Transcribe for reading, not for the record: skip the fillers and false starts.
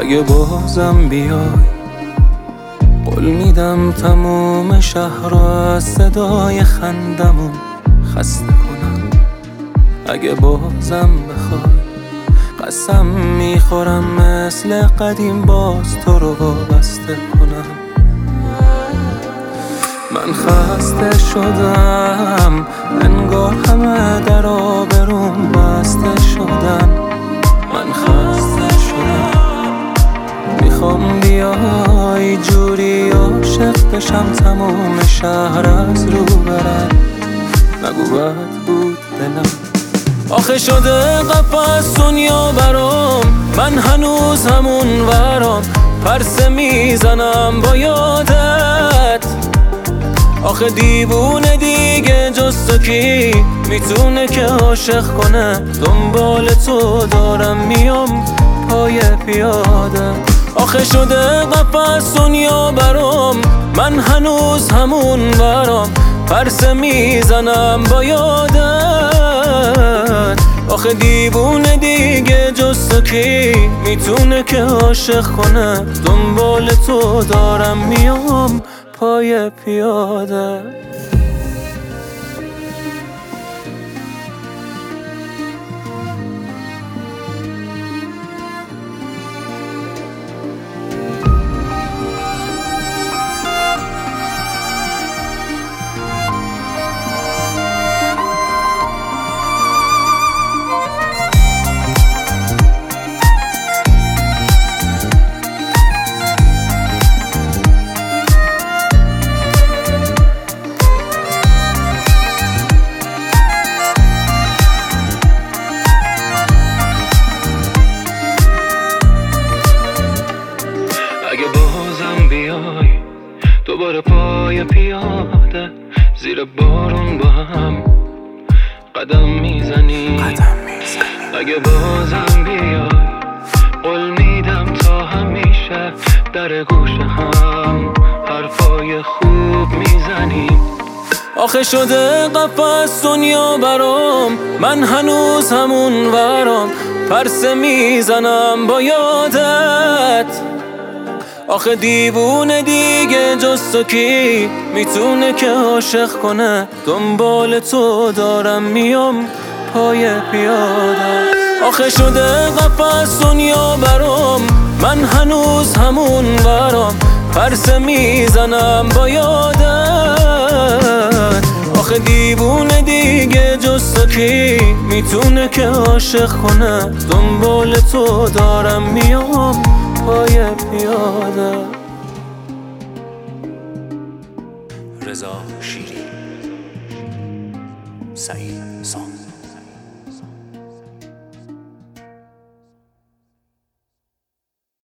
اگه بازم بیای قول میدم تموم شهر رو از صدای خندمون خسته کنم. اگه بازم بخوای قسم میخورم مثل قدیم باز تو رو وابسته کنم. من خسته شدم انگار همه در آبروم بسته شدن. من خسته شدم میخوام بیای جوری عاشق بشم تموم شهر از رو برن. نگو بد بود دلم آخه شده قفس دنیا برام، من هنوز همون ورام پرسه میزنم با یادت. آخه دیوونه دیگه جز تو کی میتونه که عاشق کنه؟ دنبال تو دارم میام پای پیاده. آخه شده قفس دنیا برام، من هنوز همون ورام پرسه میزنم با یادت. آخه دیوونه دیگه جز تو کی میتونه که عاشق کنه؟ دنبال تو دارم میام پای پیاده. اگه بازم بیای دوباره پای پیاده زیر بارون با هم قدم میزنی. اگه بازم بیای قول میدم تا همیشه در گوش هم حرفای خوب میزنی. آخه شده قفس دنیا برام، من هنوز همون ورام پرسه میزنم با یادت. آخه دیوونه دیگه جز تو کی میتونه که عاشق کنه؟ دنبال تو دارم میام پای پیاده. آخه شده قفس دنیا برام، من هنوز همون ورام پرسه میزنم با یادت. آخه دیوونه دیگه جز تو کی میتونه که عاشق کنه؟ دنبال تو دارم میام پای پیاده. رضا شیری، سعید سام.